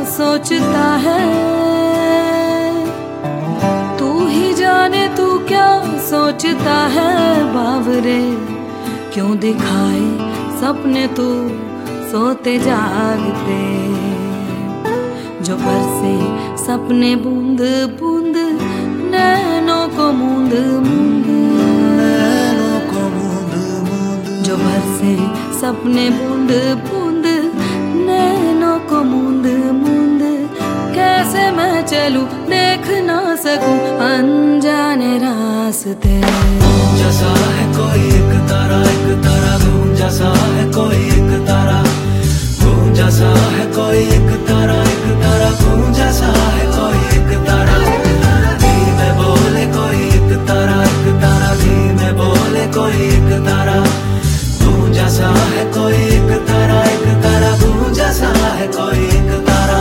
सोचता है, तू ही जाने तू क्या सोचता है बावरे। क्यों दिखाए सपने तू सोते जागते, जो बरसे सपने बूंद बूंद नैनों को मूंद मूंद, जो बरसे सपने बूंद बूंद नैनों को मूंद मूंद। कैसे मैं चलूं देख ना सकूं अनजाने रास्ते। जैसा है कोई एक तारा गूंज जैसा है कोई एक तारा, गूंज जैसा है कोई एक तारा गूंज जैसा है कोई एक तारा। धीमे बोले कोई एक तारा धीमे बोले कोई एक तारा, गूंज जैसा है कोई एक तारा गूंज जैसा है कोई एक तारा।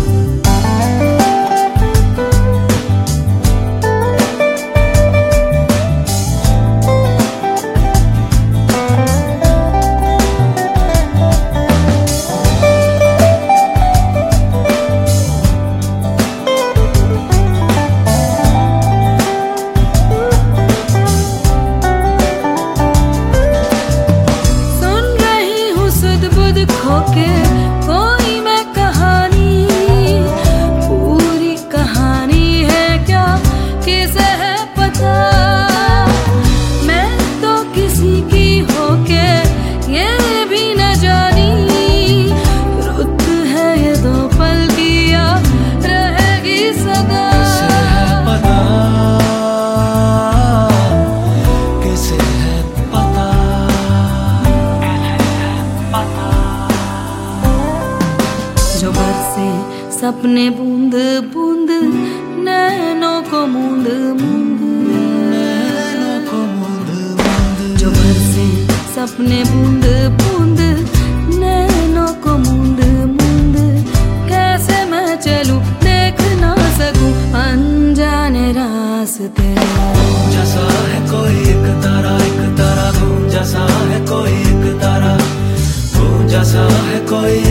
खोके कोई मैं कहानी, पूरी कहानी है क्या किसे है पता। मैं तो किसी की होके ये भी न जानी, रुत है ये दो पल की या रहेगी सदा। किसे है पता, जो बरसे सपने बूंद बूंद नैनों को मूंद मूंद, जो बरसे सपने बूंद बूंद नैनों को मूंद मूंद। कैसे मैं चलूं देख ना सकूं अनजाने रास्ते। जैसा है कोई एक तारा गूंज जैसा है कोई एक तारा, गूंज जैसा है कोई